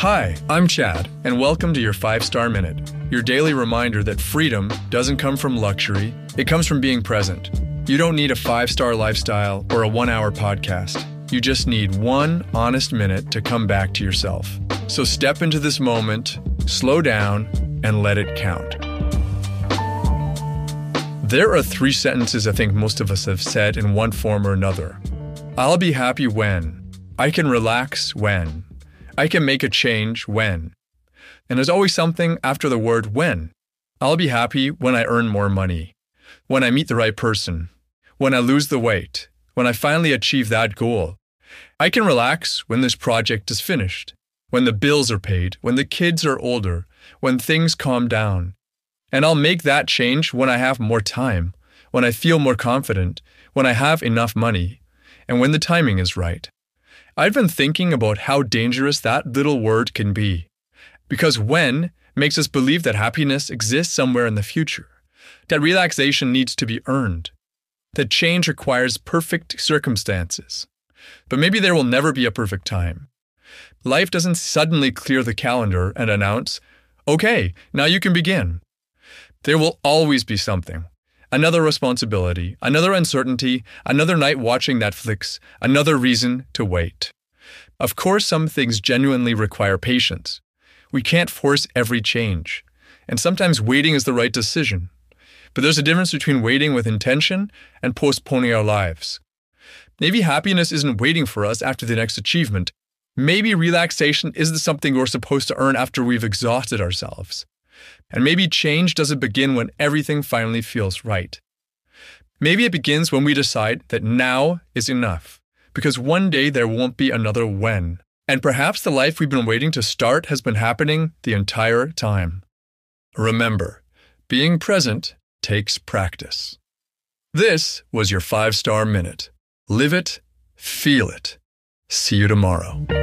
Hi, I'm Chad, and welcome to your 5-Star Minute, your daily reminder that freedom doesn't come from luxury, it comes from being present. You don't need a 5-star lifestyle or a 1-hour podcast. You just need one honest minute to come back to yourself. So step into this moment, slow down, and let it count. There are 3 sentences I think most of us have said in one form or another. I'll be happy when. I can relax when. I can make a change when. And there's always something after the word when. I'll be happy when I earn more money, when I meet the right person, when I lose the weight, when I finally achieve that goal. I can relax when this project is finished, when the bills are paid, when the kids are older, when things calm down. And I'll make that change when I have more time, when I feel more confident, when I have enough money, and when the timing is right. I've been thinking about how dangerous that little word can be, because when makes us believe that happiness exists somewhere in the future, that relaxation needs to be earned, that change requires perfect circumstances. But maybe there will never be a perfect time. Life doesn't suddenly clear the calendar and announce, okay, now you can begin. There will always be something. Another responsibility, another uncertainty, another night watching Netflix, another reason to wait. Of course, some things genuinely require patience. We can't force every change, and sometimes waiting is the right decision. But there's a difference between waiting with intention and postponing our lives. Maybe happiness isn't waiting for us after the next achievement. Maybe relaxation isn't something we're supposed to earn after we've exhausted ourselves. And maybe change doesn't begin when everything finally feels right. Maybe it begins when we decide that now is enough, because one day there won't be another when. And perhaps the life we've been waiting to start has been happening the entire time. Remember, being present takes practice. This was your 5-Star Minute. Live it, feel it. See you tomorrow.